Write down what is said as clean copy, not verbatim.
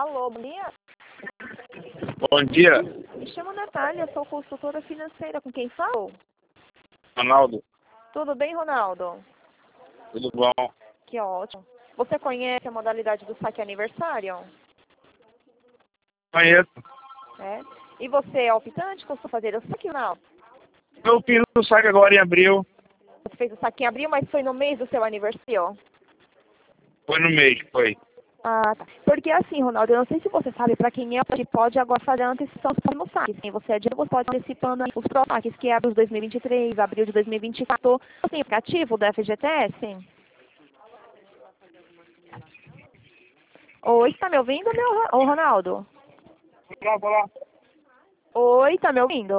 Alô, bom dia. Bom dia, Me chamo Natália, sou consultora financeira. Com quem falo? Ronaldo. Tudo bem, Ronaldo? Tudo bom? Que ótimo. Você conhece a modalidade do saque aniversário? Conheço. É. E você é optante? Costuma fazer o saque ou não? Eu fiz o saque agora em abril. Você fez o saque em abril, mas foi no mês do seu aniversário? Foi no mês, foi. Ah, tá. Porque assim, Ronaldo, eu não sei se você sabe, para quem é, pode agora fazer a antecipação dos próximos saques. Sim, você é de você pode antecipando os próximos saques, que é abril de 2023, abril de 2024. Assim, aplicativo do FGTS? Oi, tá me ouvindo, Ronaldo? Vamos lá. Oi, tá me ouvindo?